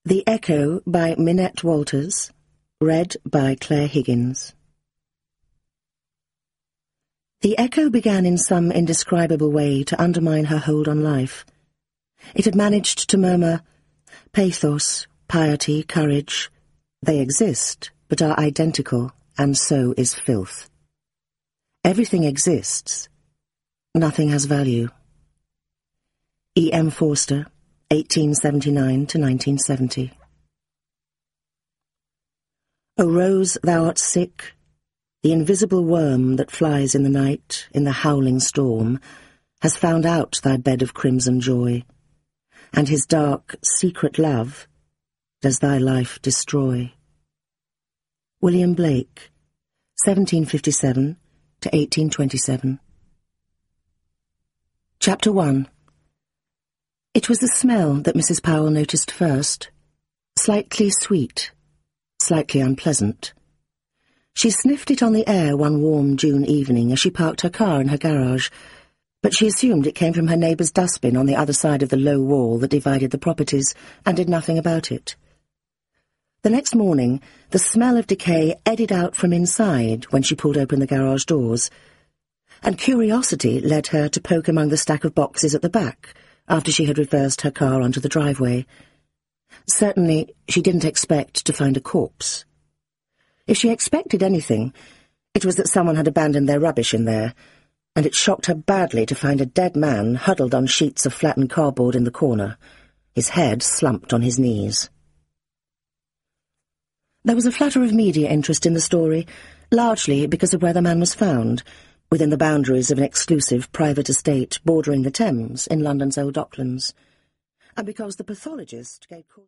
The Echo by Minette Walters, read by Claire Higgins. The echo began in some indescribable way to undermine her hold on life. It had managed to murmur, "Pathos, piety, courage, they exist, but are identical, and so is filth. Everything exists. Nothing has value." E. M. Forster, 1879 to 1970. O rose, thou art sick. The invisible worm that flies in the night, in the howling storm, has found out thy bed of crimson joy, and his dark, secret love does thy life destroy. William Blake, 1757 to 1827. Chapter 1. It was the smell that Mrs. Powell noticed first. Slightly sweet, slightly unpleasant. She sniffed it on the air one warm June evening as she parked her car in her garage, but she assumed it came from her neighbour's dustbin on the other side of the low wall that divided the properties, and did nothing about it. The next morning, the smell of decay eddied out from inside when she pulled open the garage doors, and curiosity led her to poke among the stack of boxes at the back, after she had reversed her car onto the driveway. Certainly, she didn't expect to find a corpse. If she expected anything, it was that someone had abandoned their rubbish in there, and it shocked her badly to find a dead man huddled on sheets of flattened cardboard in the corner, his head slumped on his knees. There was a flutter of media interest in the story, largely because of where the man was found, within the boundaries of an exclusive private estate bordering the Thames in London's Old Docklands, and because the pathologist gave